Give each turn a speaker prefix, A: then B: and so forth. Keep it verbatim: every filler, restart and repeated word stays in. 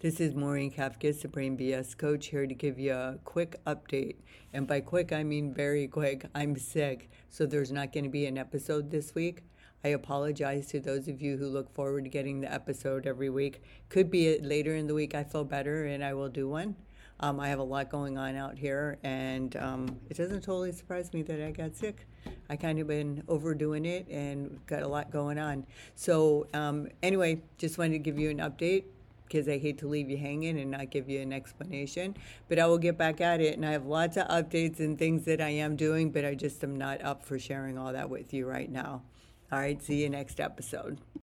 A: This is Maureen Kafka, Supreme B S Coach, here to give you a quick update. And by quick, I mean very quick. I'm sick, so there's not going to be an episode this week. I apologize to those of you who look forward to getting the episode every week. Could be later in the week I feel better and I will do one. Um, I have a lot going on out here, and um, it doesn't totally surprise me that I got sick. I kind of been overdoing it and got a lot going on. So um, anyway, just wanted to give you an update because I hate to leave you hanging and not give you an explanation. But I will get back at it, and I have lots of updates and things that I am doing, but I just am not up for sharing all that with you right now. All right, see you next episode.